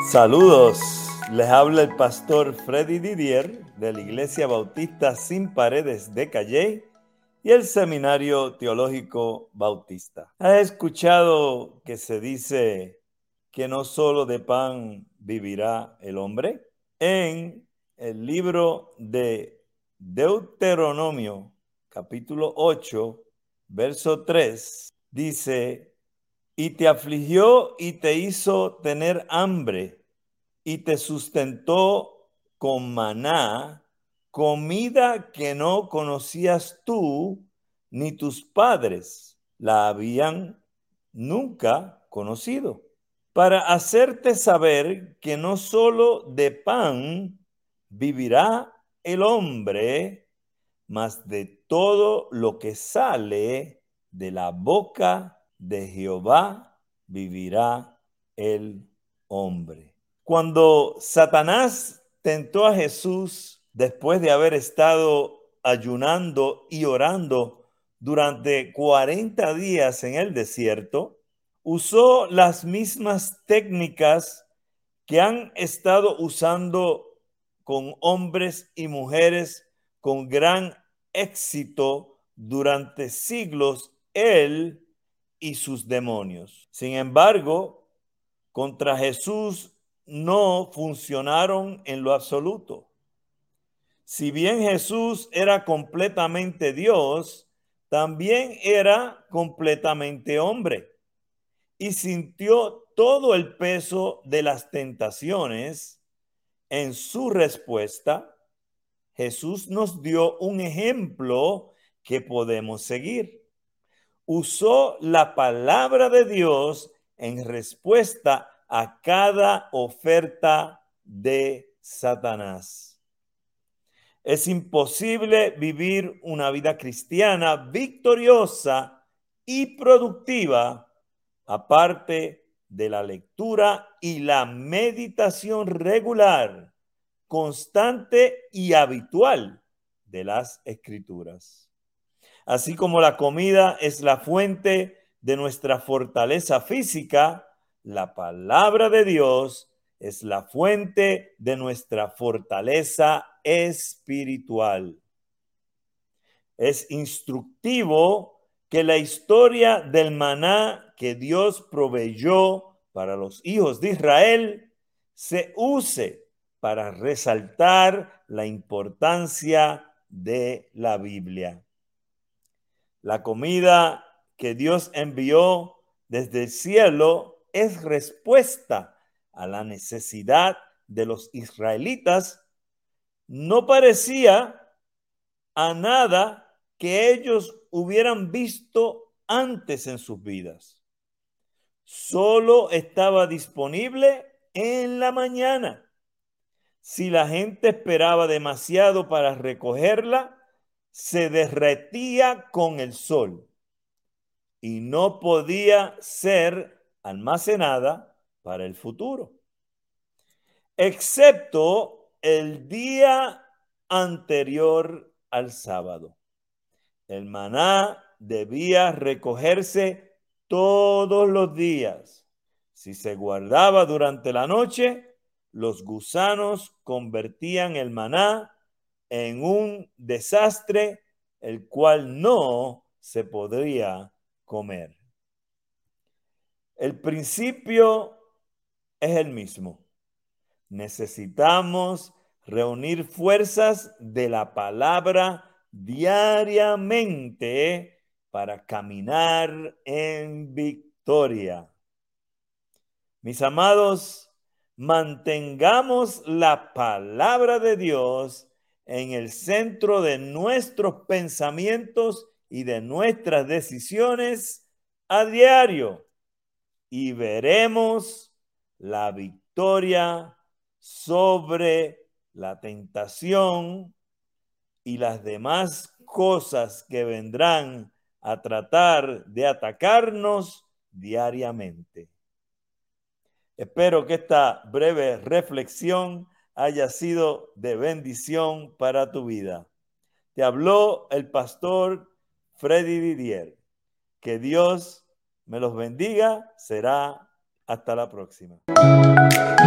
Saludos, les habla el pastor Freddy Didier de la Iglesia Bautista Sin Paredes de Calley y el Seminario Teológico Bautista. ¿Has escuchado que se dice que no solo de pan vivirá el hombre? En el libro de Deuteronomio, capítulo 8, verso 3, dice: y te afligió y te hizo tener hambre, y te sustentó con maná, comida que no conocías tú ni tus padres la habían nunca conocido, para hacerte saber que no solo de pan vivirá el hombre, mas de todo lo que sale de la boca de Jehová vivirá el hombre. Cuando Satanás tentó a Jesús después de haber estado ayunando y orando durante 40 días en el desierto, usó las mismas técnicas que han estado usando con hombres y mujeres con gran éxito durante siglos él y sus demonios. Sin embargo, contra Jesús no funcionaron en lo absoluto. Si bien Jesús era completamente Dios, también era completamente hombre y sintió todo el peso de las tentaciones. En su respuesta, Jesús nos dio un ejemplo que podemos seguir. Usó la palabra de Dios en respuesta a cada oferta de Satanás. Es imposible vivir una vida cristiana victoriosa y productiva aparte de la lectura y la meditación regular, constante y habitual de las Escrituras. Así como la comida es la fuente de nuestra fortaleza física, la palabra de Dios es la fuente de nuestra fortaleza espiritual. Es instructivo que la historia del maná que Dios proveyó para los hijos de Israel se use para resaltar la importancia de la Biblia. La comida que Dios envió desde el cielo es respuesta a la necesidad de los israelitas. No parecía a nada que ellos hubieran visto antes en sus vidas. Solo estaba disponible en la mañana. Si la gente esperaba demasiado para recogerla, se derretía con el sol y no podía ser almacenada para el futuro, excepto el día anterior al sábado. El maná debía recogerse todos los días. Si se guardaba durante la noche, los gusanos convertían el maná en un desastre, el cual no se podría comer. El principio es el mismo. Necesitamos reunir fuerzas de la palabra diariamente para caminar en victoria. Mis amados, mantengamos la palabra de Dios en el centro de nuestros pensamientos y de nuestras decisiones a diario y veremos la victoria sobre la tentación y las demás cosas que vendrán a tratar de atacarnos diariamente. Espero que esta breve reflexión haya sido de bendición para tu vida. Te habló el pastor Freddy Didier. Que Dios me los bendiga. Será hasta la próxima.